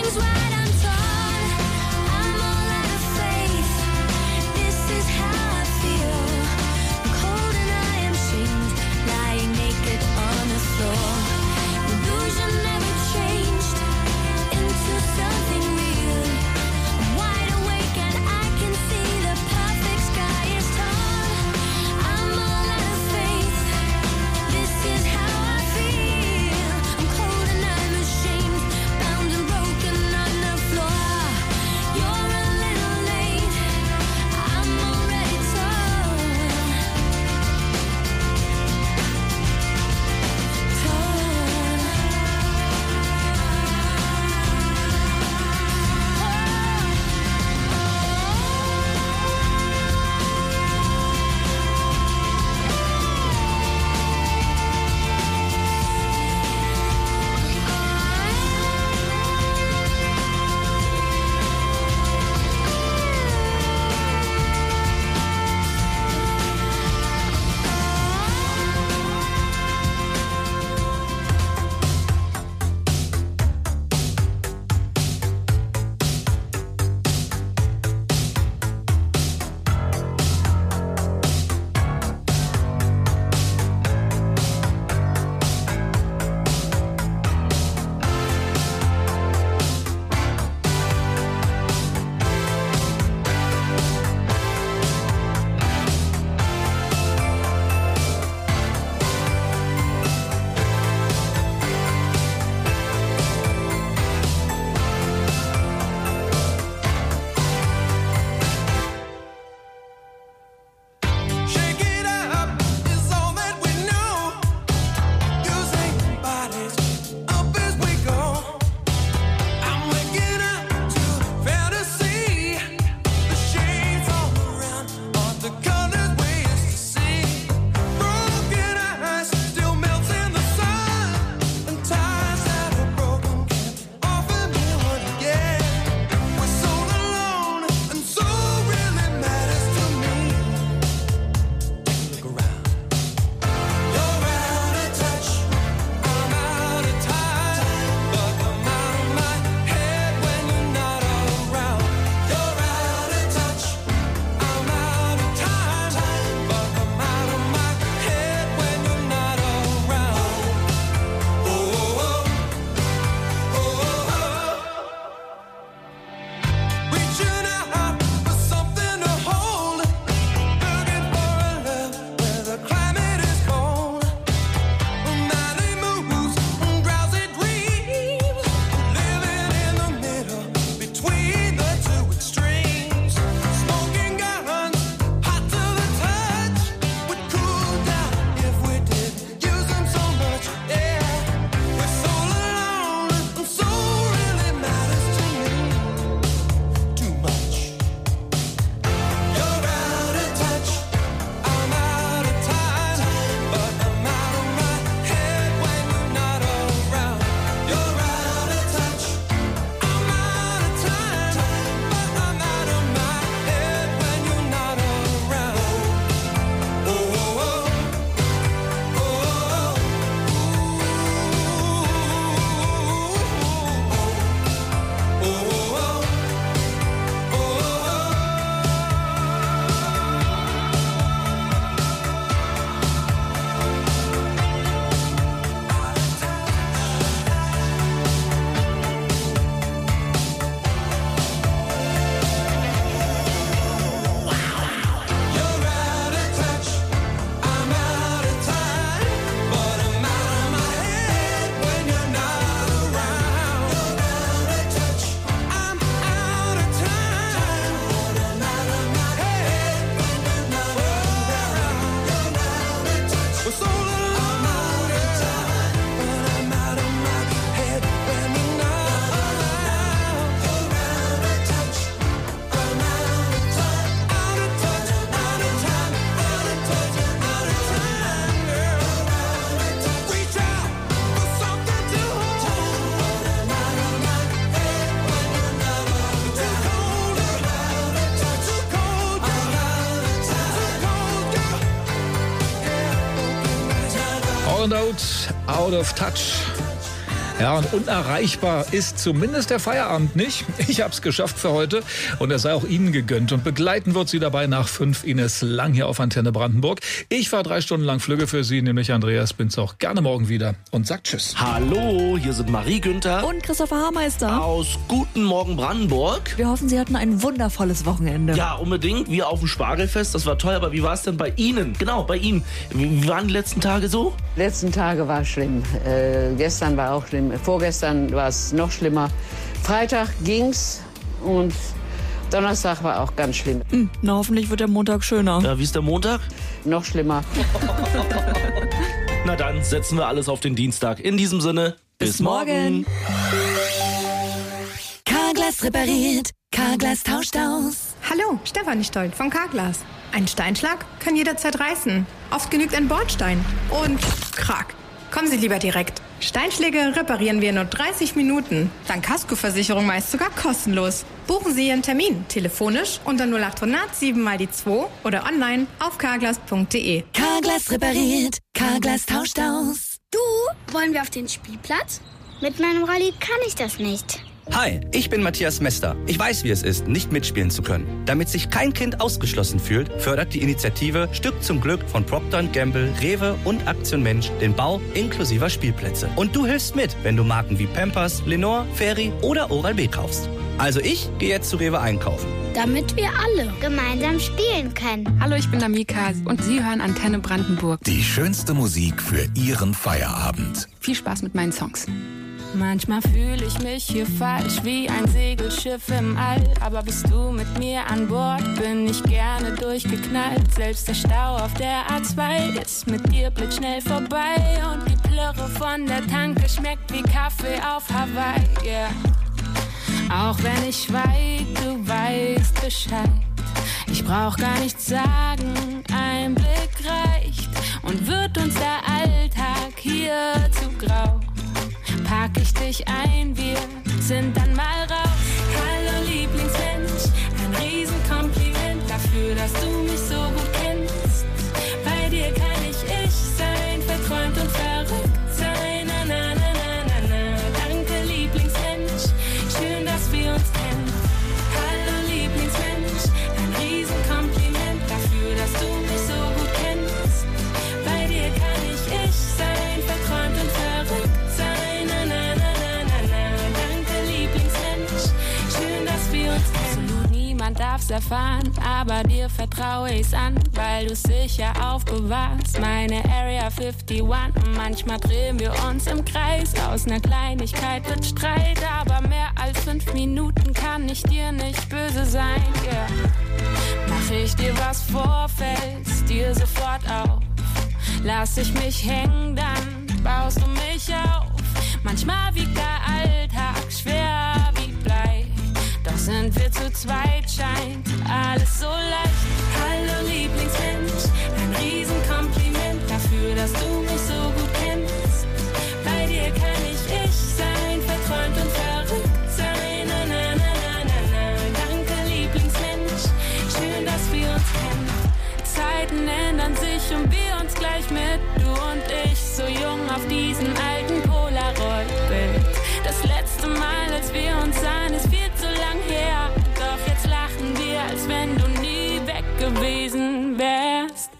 Speaker 6: Out, out of touch. Ja, und unerreichbar ist zumindest der Feierabend nicht. Ich habe es geschafft für heute und er sei auch Ihnen gegönnt. Und begleiten wird Sie dabei nach fünf Ines Lang hier auf Antenne Brandenburg. Ich fahre drei Stunden lang Flügge für Sie, nämlich Andreas Binz auch gerne morgen wieder und sagt Tschüss.
Speaker 3: Hallo, hier sind Marie Günther
Speaker 5: und Christopher Haarmeister
Speaker 3: aus Guten Morgen Brandenburg.
Speaker 5: Wir hoffen, Sie hatten ein wundervolles Wochenende.
Speaker 3: Ja, unbedingt. Wir auf dem Spargelfest, das war toll. Aber wie war es denn bei Ihnen? Genau, bei Ihnen. Wie waren die letzten Tage so?
Speaker 10: Die letzten Tage war schlimm. Äh, gestern war auch schlimm. Vorgestern war es noch schlimmer. Freitag ging's und Donnerstag war auch ganz schlimm.
Speaker 5: Hm, na, hoffentlich wird der Montag schöner.
Speaker 3: Ja, wie ist der Montag?
Speaker 10: Noch schlimmer.
Speaker 3: Na dann setzen wir alles auf den Dienstag. In diesem Sinne, bis, bis morgen.
Speaker 18: Carglass repariert. Carglass tauscht aus.
Speaker 24: Hallo, Stefanie Stolt von Carglass. Ein Steinschlag kann jederzeit reißen. Oft genügt ein Bordstein. Und krack. Kommen Sie lieber direkt. Steinschläge reparieren wir in nur dreißig Minuten. Dank Kaskoversicherung meist sogar kostenlos. Buchen Sie Ihren Termin telefonisch unter null achthundert sieben mal die zwei oder online auf carglass punkt de.
Speaker 18: Carglass repariert. Carglass tauscht aus.
Speaker 25: Du, wollen wir auf den Spielplatz? Mit meinem Rolli kann ich das nicht.
Speaker 26: Hi, ich bin Matthias Mester. Ich weiß, wie es ist, nicht mitspielen zu können. Damit sich kein Kind ausgeschlossen fühlt, fördert die Initiative Stück zum Glück von Procter und Gamble, Rewe und Aktion Mensch den Bau inklusiver Spielplätze. Und du hilfst mit, wenn du Marken wie Pampers, Lenore, Fairy oder Oral-B kaufst. Also ich gehe jetzt zu Rewe einkaufen.
Speaker 25: Damit wir alle gemeinsam spielen können.
Speaker 27: Hallo, ich bin Amika und Sie hören Antenne Brandenburg.
Speaker 1: Die schönste Musik für Ihren Feierabend.
Speaker 27: Viel Spaß mit meinen Songs.
Speaker 28: Manchmal fühle ich mich hier falsch, wie ein Segelschiff im All. Aber bist du mit mir an Bord, bin ich gerne durchgeknallt. Selbst der Stau auf der A zwei ist mit dir blitzschnell vorbei. Und die Plörre von der Tanke schmeckt wie Kaffee auf Hawaii, yeah. Auch wenn ich schweig, du weißt Bescheid. Ich brauch gar nichts sagen, ein Blick reicht. Und wird uns der Alltag hier zu grau, pack ich dich ein, wir sind dann mal raus. Hallo Lieblingsmensch, ein Riesenkompliment dafür, dass du mich so gut kennst. Bei dir kann ich ich sein, verträumt und verrückt sein. Na, na, na, na, na, na. Danke Lieblingsmensch, schön, dass wir uns kennen. Hallo Lieblingsmensch, ein Riesenkompliment dafür, dass du mich so gut kennst. Bei dir kann ich ich sein, verträumt und verrückt sein. Absolut niemand darf's erfahren, aber dir vertraue ich's an, weil du's sicher aufbewahrst. Meine Area einundfünfzig und manchmal drehen wir uns im Kreis. Aus ner Kleinigkeit wird Streit, aber mehr als fünf Minuten kann ich dir nicht böse sein, yeah. Mach ich dir was vor, fällst dir sofort auf. Lass ich mich hängen, dann baust du mich auf. Manchmal wiegt der Alltag schwer wie Blei. Doch sind wir zu zweit, scheint alles so leicht. Hallo Lieblingsmensch, ein Riesenkompliment dafür, dass du mich so gut kennst. Bei dir kann ich ich sein, verträumt und verrückt sein. Na, na, na, na, na, na. Danke Lieblingsmensch, schön, dass wir uns kennen. Zeiten ändern sich und wir uns gleich mit, du und ich, so jung auf diesem alten Polaroid-Bild. Das letzte Mal, als wir uns sahen, ist viel zu lang her. Doch jetzt lachen wir, als wenn du nie weg gewesen wärst.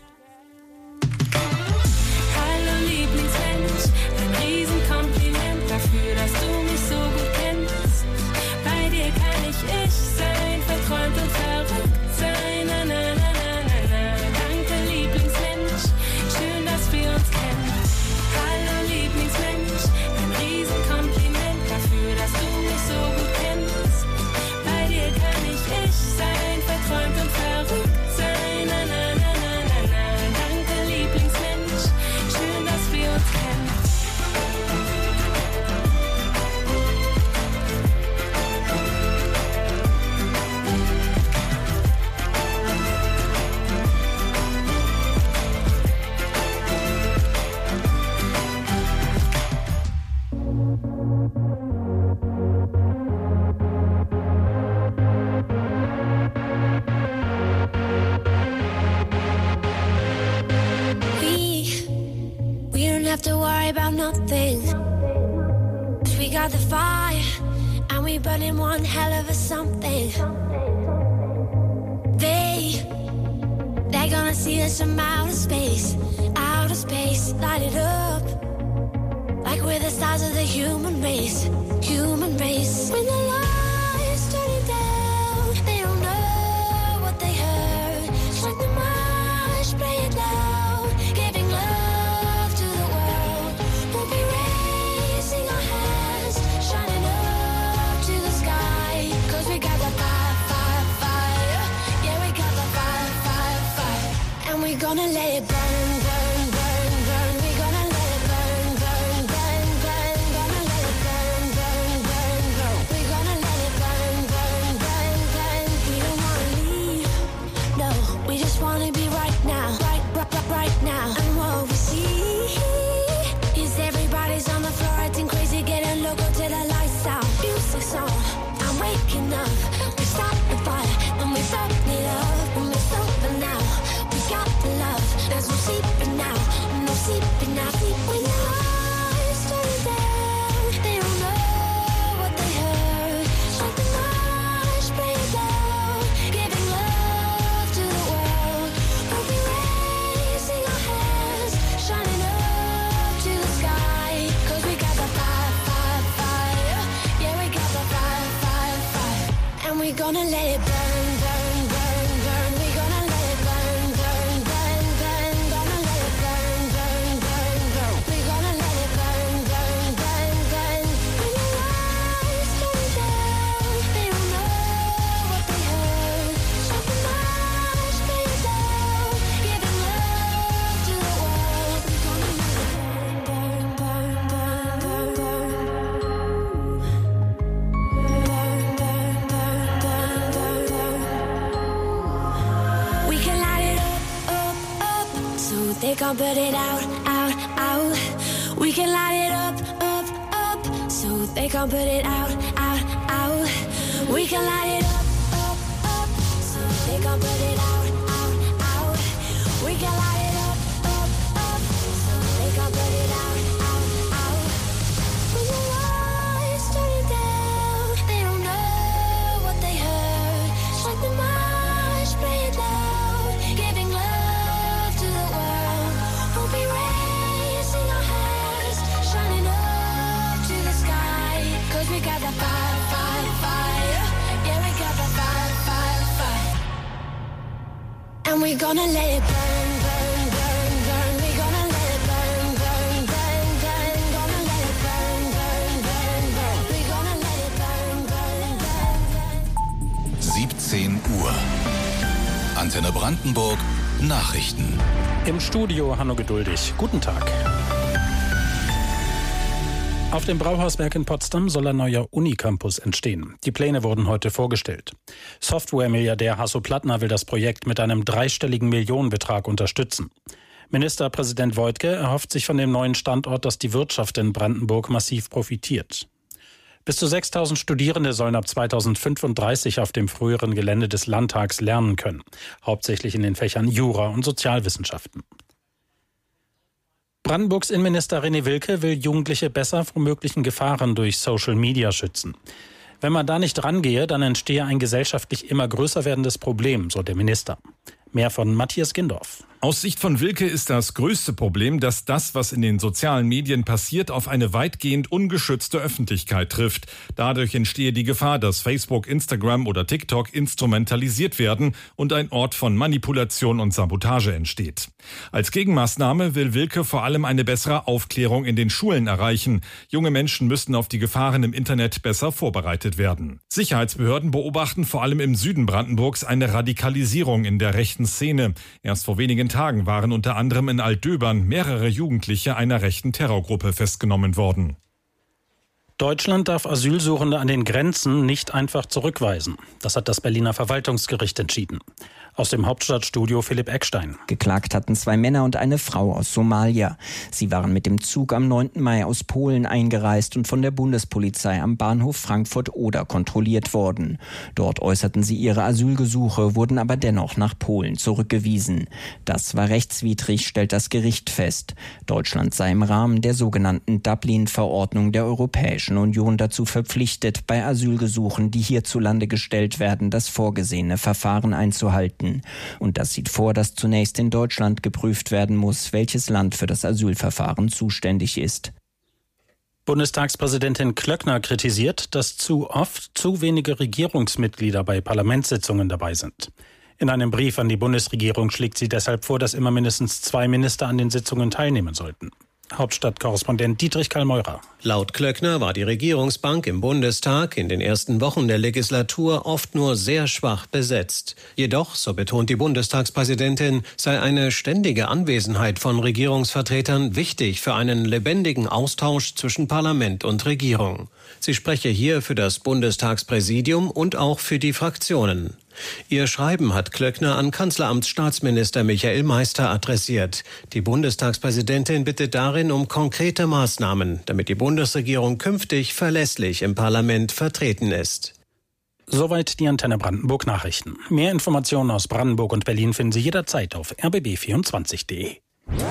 Speaker 28: Hallo Lieblingsmensch, ein Riesenkompliment dafür, dass du mich so gut kennst. Bei dir kann ich ich sein, verträumt und verrückt sein. Na, na, na, na, na, na. Danke Lieblingsmensch, schön, dass wir uns kennen. Hallo Lieblingsmensch, ein Riesenkompliment dafür, dass du mich so gut kennst. Bei dir kann ich ich sein, verträumt und verrückt sein. Na, na, na, na, na, na. Danke Lieblingsmensch, schön, dass wir uns kennen.
Speaker 23: We, we don't have to worry about nothing. got the fire, and we burning one hell of a something. They, they're gonna see us from outer space, outer space, light it up. Like we're the stars of the human race, human race. When the lights turning down, they don't know what they heard. Strike the march, play it loud, giving love to the world. We'll be raising our hands, shining up to the sky. Cause we got the fire, fire, fire. Yeah, we got the fire, fire, fire. And we're gonna let it burn, burn, burn, burn. We're gonna let it burn, burn, burn, burn. Gonna let it burn, burn, burn, burn. We're gonna let it burn, burn, burn, burn. We don't wanna leave, no. We just wanna be right now, right, right, right, right now. And what we see is everybody's on the floor acting crazy, getting loco till the lights out. Music's on, I'm waking up. We stop the fire, and we burn it up. And we're sober now, we got the love. There's no sleeping now, no sleeping now. When the lights turn down, they don't know what they heard. Strike the march, play it loud, giving love to the world. We'll be raising our hands, shining up to the sky. Cause we got the fire, fire, fire. Yeah, we got the fire, fire, fire. And we're gonna let it burn, burn, burn, burn. We're gonna let it burn, burn, burn, burn. Gonna let it burn, burn, burn, burn. We're gonna let it burn, burn, burn, burn. When the lights turn down, they don't know what they heard. Strike the march, play it loud, giving love to the world. We're gonna let it burn, burn, burn, burn, burn, burn. We can light it up, up, up, so they can't put it out, out, out. We can light it up, up, up, so they can't put it out, out, out. We can light it up, up, up, so they can't put it out, out, out. We can light it up, up, up, so they can't put it out, out, out. When the lights turn down, they don't know what they heard. Strike the march, play it loud, giving love to the world. We'll be raising our hands, shining up to the sky. Cause we got the fire, fire, fire. Yeah, we got the fire, fire, fire. And we're gonna let it burn, burn, burn, burn. We're gonna let it burn, burn, burn, burn. Gonna let it burn, burn, burn, burn. We're gonna let it burn, burn, burn, burn.
Speaker 1: siebzehn Uhr. Antenne Brandenburg. Nachrichten.
Speaker 2: Im Studio Hanno Geduldig. Guten Tag. Auf dem Brauhauswerk in Potsdam soll ein neuer Unicampus entstehen. Die Pläne wurden heute vorgestellt. Software-Milliardär Hasso Plattner will das Projekt mit einem dreistelligen Millionenbetrag unterstützen. Ministerpräsident Woidke erhofft sich von dem neuen Standort, dass die Wirtschaft in Brandenburg massiv profitiert. Bis zu sechstausend Studierende sollen ab zweitausendfünfunddreißig auf dem früheren Gelände des Landtags lernen können, hauptsächlich in den Fächern Jura und Sozialwissenschaften. Brandenburgs Innenminister René Wilke will Jugendliche besser vor möglichen Gefahren durch Social Media schützen. Wenn man da nicht rangehe, dann entstehe ein gesellschaftlich immer größer werdendes Problem, so der Minister. Mehr von Matthias Gindorf.
Speaker 7: Aus Sicht von Wilke ist das größte Problem, dass das, was in den sozialen Medien passiert, auf eine weitgehend ungeschützte Öffentlichkeit trifft. Dadurch entstehe die Gefahr, dass Facebook, Instagram oder TikTok instrumentalisiert werden und ein Ort von Manipulation und Sabotage entsteht. Als Gegenmaßnahme will Wilke vor allem eine bessere Aufklärung in den Schulen erreichen. Junge Menschen müssten auf die Gefahren im Internet besser vorbereitet werden. Sicherheitsbehörden beobachten vor allem im Süden Brandenburgs eine Radikalisierung in der rechten Szene. Erst vor wenigen Tagen waren unter anderem in Altdöbern mehrere Jugendliche einer rechten Terrorgruppe festgenommen worden.
Speaker 2: Deutschland darf Asylsuchende an den Grenzen nicht einfach zurückweisen. Das hat das Berliner Verwaltungsgericht entschieden. Aus dem Hauptstadtstudio Philipp Eckstein.
Speaker 8: Geklagt hatten zwei Männer und eine Frau aus Somalia. Sie waren mit dem Zug am neunten Mai aus Polen eingereist und von der Bundespolizei am Bahnhof Frankfurt-Oder kontrolliert worden. Dort äußerten sie ihre Asylgesuche, wurden aber dennoch nach Polen zurückgewiesen. Das war rechtswidrig, stellt das Gericht fest. Deutschland sei im Rahmen der sogenannten Dublin-Verordnung der Europäischen Union dazu verpflichtet, bei Asylgesuchen, die hierzulande gestellt werden, das vorgesehene Verfahren einzuhalten. Und das sieht vor, dass zunächst in Deutschland geprüft werden muss, welches Land für das Asylverfahren zuständig ist.
Speaker 2: Bundestagspräsidentin Klöckner kritisiert, dass zu oft zu wenige Regierungsmitglieder bei Parlamentssitzungen dabei sind. In einem Brief an die Bundesregierung schlägt sie deshalb vor, dass immer mindestens zwei Minister an den Sitzungen teilnehmen sollten. Hauptstadtkorrespondent Dietrich Kallmeurer.
Speaker 9: Laut Klöckner war die Regierungsbank im Bundestag in den ersten Wochen der Legislatur oft nur sehr schwach besetzt. Jedoch, so betont die Bundestagspräsidentin, sei eine ständige Anwesenheit von Regierungsvertretern wichtig für einen lebendigen Austausch zwischen Parlament und Regierung. Sie spreche hier für das Bundestagspräsidium und auch für die Fraktionen. Ihr Schreiben hat Klöckner an Kanzleramtsstaatsminister Michael Meister adressiert. Die Bundestagspräsidentin bittet darin um konkrete Maßnahmen, damit die Bundesregierung künftig verlässlich im Parlament vertreten ist.
Speaker 2: Soweit die Antenne Brandenburg Nachrichten. Mehr Informationen aus Brandenburg und Berlin finden Sie jederzeit auf r b b vierundzwanzig punkt d e.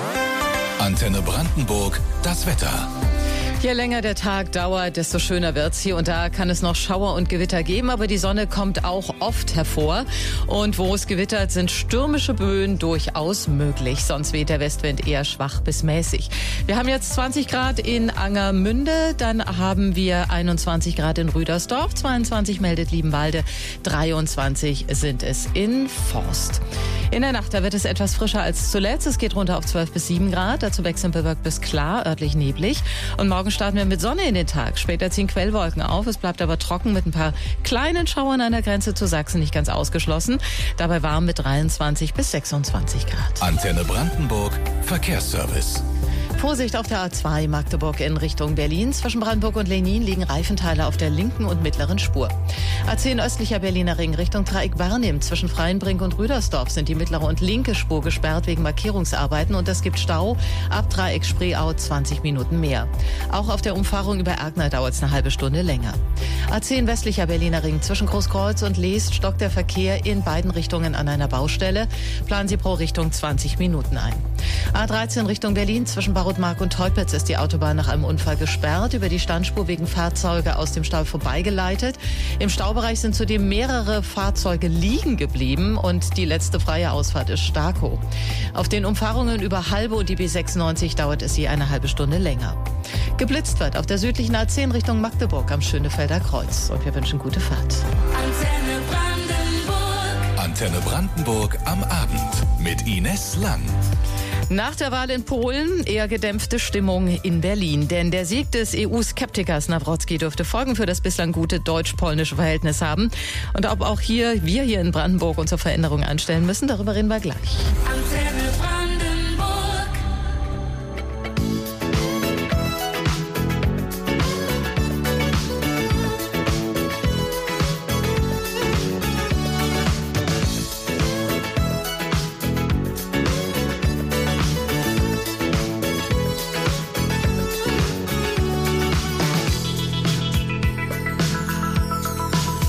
Speaker 1: Antenne Brandenburg, das Wetter.
Speaker 11: Je länger der Tag dauert, desto schöner wird's. Hier und da kann es noch Schauer und Gewitter geben, aber die Sonne kommt auch oft hervor. Und wo es gewittert, sind stürmische Böen durchaus möglich. Sonst weht der Westwind eher schwach bis mäßig. Wir haben jetzt zwanzig Grad in Angermünde, dann haben wir einundzwanzig Grad in Rüdersdorf, zweiundzwanzig meldet Liebenwalde, dreiundzwanzig sind es in Forst. In der Nacht, da wird es etwas frischer als zuletzt. Es geht runter auf zwölf bis sieben Grad, dazu wechselnd bewölkt bis klar, örtlich neblig. Und morgen starten wir mit Sonne in den Tag. Später ziehen Quellwolken auf. Es bleibt aber trocken mit ein paar kleinen Schauern an der Grenze zu Sachsen, nicht ganz ausgeschlossen. Dabei warm mit dreiundzwanzig bis sechsundzwanzig Grad.
Speaker 1: Antenne Brandenburg, Verkehrsservice.
Speaker 11: Vorsicht auf der A zwei Magdeburg in Richtung Berlin. Zwischen Brandenburg und Lenin liegen Reifenteile auf der linken und mittleren Spur. A zehn östlicher Berliner Ring Richtung Dreieck Barnim. Zwischen Freienbrink und Rüdersdorf sind die mittlere und linke Spur gesperrt wegen Markierungsarbeiten und es gibt Stau. Ab Dreieck Spreeau zwanzig Minuten mehr. Auch auf der Umfahrung über Erkner dauert es eine halbe Stunde länger. A zehn westlicher Berliner Ring zwischen Großkreuz und Leest stockt der Verkehr in beiden Richtungen an einer Baustelle. Planen Sie pro Richtung zwanzig Minuten ein. A dreizehn Richtung Berlin zwischen Barutmark und Teupitz ist die Autobahn nach einem Unfall gesperrt, über die Standspur wegen Fahrzeuge aus dem Stau vorbeigeleitet. Im Staubereich sind zudem mehrere Fahrzeuge liegen geblieben und die letzte freie Ausfahrt ist Starkow. Auf den Umfahrungen über Halbe und die B sechsundneunzig dauert es je eine halbe Stunde länger. Geblitzt wird auf der südlichen A zehn Richtung Magdeburg am Schönefelder Kreuz und wir wünschen gute Fahrt.
Speaker 1: Antenne Brandenburg. Antenne Brandenburg am Abend mit Ines Lang.
Speaker 11: Nach der Wahl in Polen eher gedämpfte Stimmung in Berlin. Denn der Sieg des E U-Skeptikers Nawrocki dürfte Folgen für das bislang gute deutsch-polnische Verhältnis haben. Und ob auch hier, wir hier in Brandenburg uns zur Veränderung anstellen müssen, darüber reden wir gleich.
Speaker 23: Antenne Brandenburg.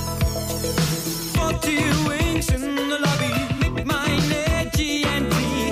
Speaker 20: In the lobby with my energy and we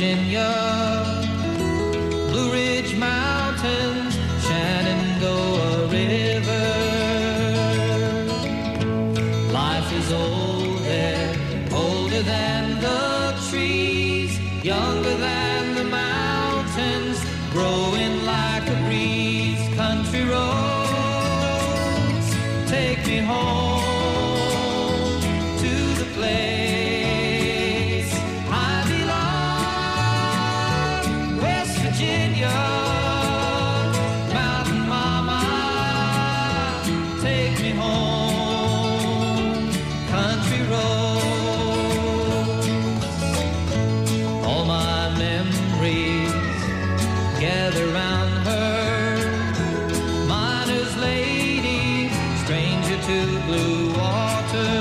Speaker 4: Virginia, Blue Ridge Mountains, Shenandoah River. Life is old there, older than the trees, younger than the mountains, growing like a breeze. Country roads, take me home to the place I belong, West Virginia, Mountain Mama, take me home, country roads. All my memories gather round her, miner's lady, stranger to blue water,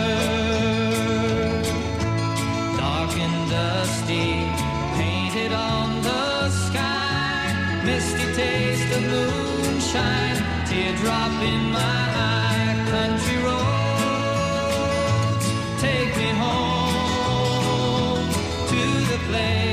Speaker 4: dark and dusty, painted on the sky, misty taste of moonshine, teardrop in my eye. Country roads, take me home to the place